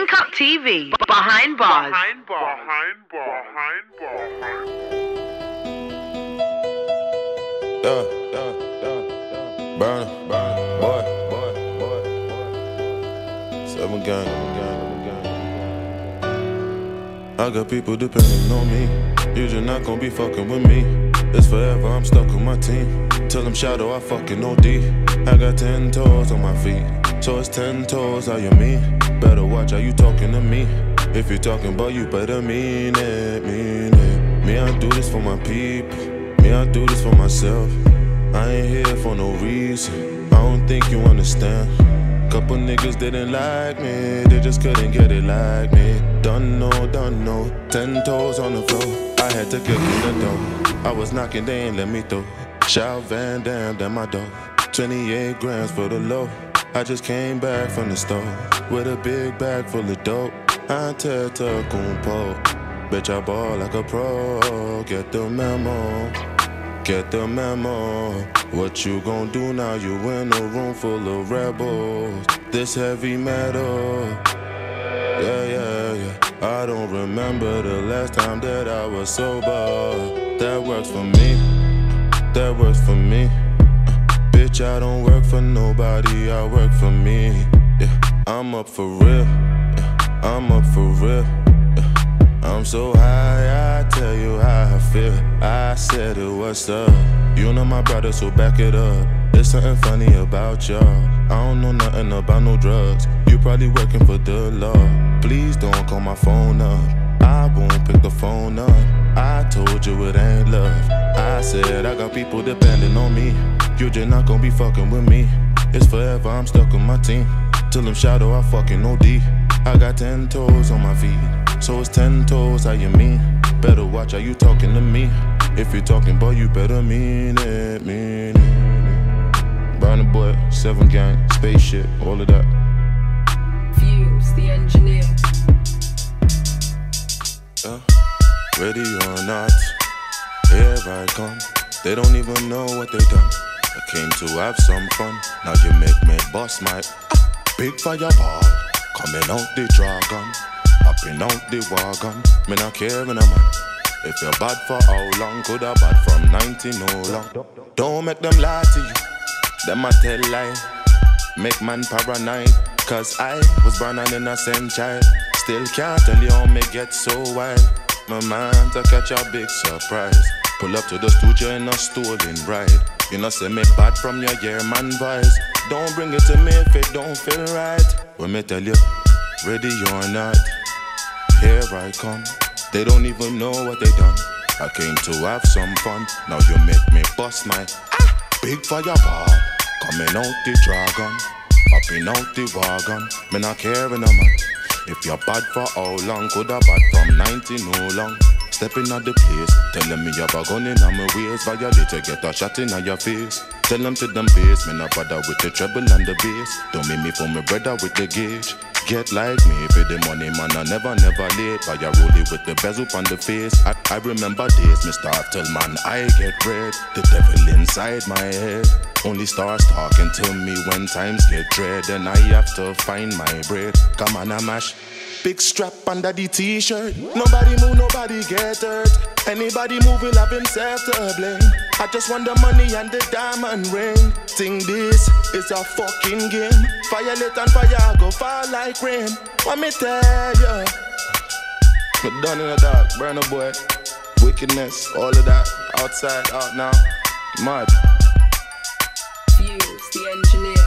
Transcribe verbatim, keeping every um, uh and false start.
Link Up T V, behind bars. Behind bars. Behind bars. Behind bars. Yeah, yeah, yeah, yeah. Burner, burner, boy, boy, boy, boy. Seven gang, gang, gang. I got people depending on me. You just not gonna be fucking with me. It's forever, I'm stuck with my team. Tell them shadow, I fucking O D. I got ten toes on my feet, so it's ten toes, how you mean? Better watch how you talking to me. If you're talking about you, better mean it, mean it. Me, I do this for my people. Me, I do this for myself. I ain't here for no reason. I don't think you understand. Couple niggas didn't like me, they just couldn't get it like me. Done no, done no, ten toes on the floor. I had to kick in the door. I was knocking, they ain't let me through. Shout Van Damme, then my dog. twenty-eight grams for the low. I just came back from the store with a big bag full of dope. I tell kumpo, bitch I ball like a pro. Get the memo, get the memo. What you gon' do now? You in a room full of rebels. This heavy metal, yeah, yeah, yeah. I don't remember the last time that I was sober. That works for me, that works for me. Bitch, I don't work for nobody, I work for me. Yeah, I'm up for real, yeah, I'm up for real. Yeah, I'm so high, I tell you how I feel. I said it, what's up? You know my brother, so back it up. There's something funny about y'all. I don't know nothing about no drugs. You probably working for the law. Please don't call my phone up, I won't pick the phone up. I told you it ain't love. I said I got people depending on me. You just not gonna be fucking with me. It's forever, I'm stuck with my team. Till them shadow, I fucking O D. I got ten toes on my feet, so it's ten toes, how you mean? Better watch how you talking to me. If you're talking about you, better mean it, mean it. Burner Boy, Seven Gang, Spaceship, all of that. Fumes, the engineer. Uh, ready or not, here I come. They don't even know what they done. I came to have some fun. Now you make me bust my ah, big fireball. Coming out the dragon, hopping out the wagon. Me not caring a man. If you're bad for how long, could have bad from nineteen oh long. Don't make them lie to you, them a tell lie. Make man paranoid, cause I was born an innocent child. Still can't tell you how me get so wild. My man to catch a big surprise. Pull up to the studio in a stolen ride. You know say me bad from your year man voice. Don't bring it to me if it don't feel right. When me tell you, ready or not, here I come. They don't even know what they done. I came to have some fun. Now you make me bust my ah, big fireball. Coming out the dragon, hopping out the wagon. Me not caring a man. If you're bad for how long, could have bad from nineteen oh long. Stepping at the place, telling me you have a gun in my waist. Violate, you get a shot in your face. Tell them to them face, me not bother with the treble and the bass. Don't make me for my brother with the gauge. Get like me for the money, man, I never, never late. But you roll it with the bezel on the face. I, I remember days, me start till man, I get red. The devil inside my head only starts talking to me when times get dread. And I have to find my bread. Come on, I mash. Big strap under the t-shirt. Nobody move, nobody get hurt. Anybody move will have himself to blame. I just want the money and the diamond ring. Think this is a fucking game. Violate and fire go fall like rain. What me tell ya? We're done in the dark, Burner Boy. Wickedness, all of that. Outside, out now. Mad. Fumes, the engineer.